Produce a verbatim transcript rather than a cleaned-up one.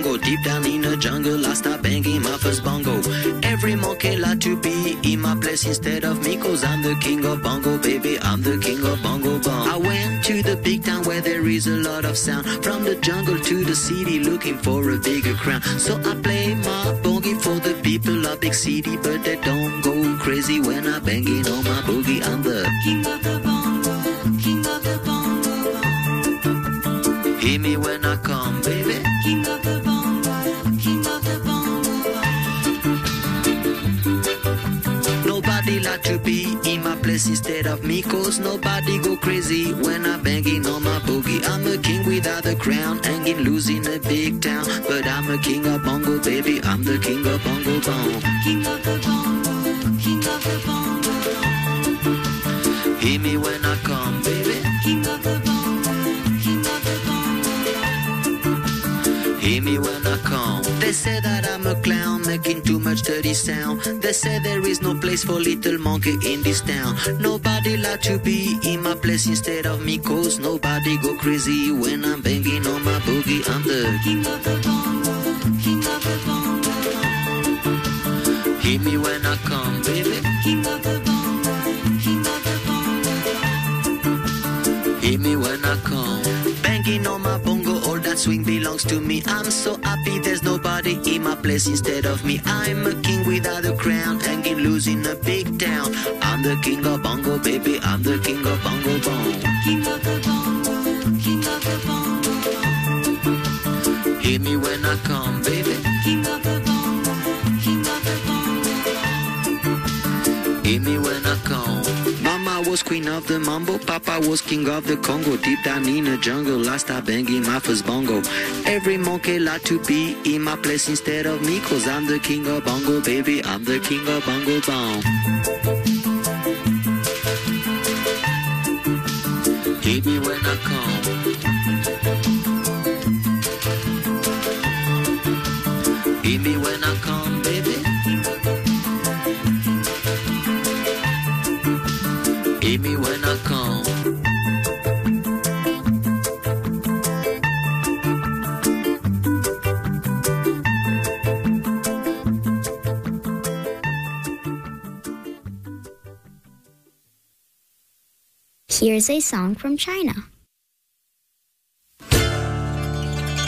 Congo. Deep down in the jungle, I start banging my first bongo. Every monkey like to be in my place instead of me, cause I'm the king of bongo, baby, I'm the king of bongo bong. I went to the big town where there is a lot of sound, from the jungle to the city looking for a bigger crown. So I play my boogie for the people of big city, but they don't go crazy when I banging on my boogie. I'm the king of the bongo, king of the bongo bong. Hear me when I come, baby. King of the bongo, king of the bongo bong. Nobody like to be in my place instead of me, cause nobody go crazy when I'm banging on my boogie. I'm a king without a crown, hanging loose in a big town, but I'm a king of bongo, baby, I'm the king of bongo bong. King of the bongo, king of the bongo bong. Hear me when I come, baby. King of the bongo, king of the bongo bong. Hear me when I come. They say that I'm a clown, making too much dirty sound. They say there is no place for little monkey in this town. Nobody like to be in my place instead of me, cause nobody go crazy when I'm banging on my boogie. I'm the king of the bongo, king of the bongo bong. Hear me when I come, baby. King of the bongo, king of the bongo bong. Hear me when I come. Banging on my bongo, all that swing belongs to me. I'm so happy there's nobody in my place instead of me. I'm a king without a crown, hanging loose in a big town. I'm the king of bongo, baby, I'm the king of bongo bong. King of the bongo, king of the bongo bong. Hear me when I come, baby. King of the bongo, king of the bongo bong. Hear me when I come. Mama was queen of the mambo, Papa was king of the Congo. Deep down in the jungle, I start banging my first bongo. Every monkey like to be in my place instead of me, cause I'm the king of bongo, baby, I'm the king of bongo bong. Hear me when I come. Hear me when I come, baby. Hear me when I come. Here's a song from China.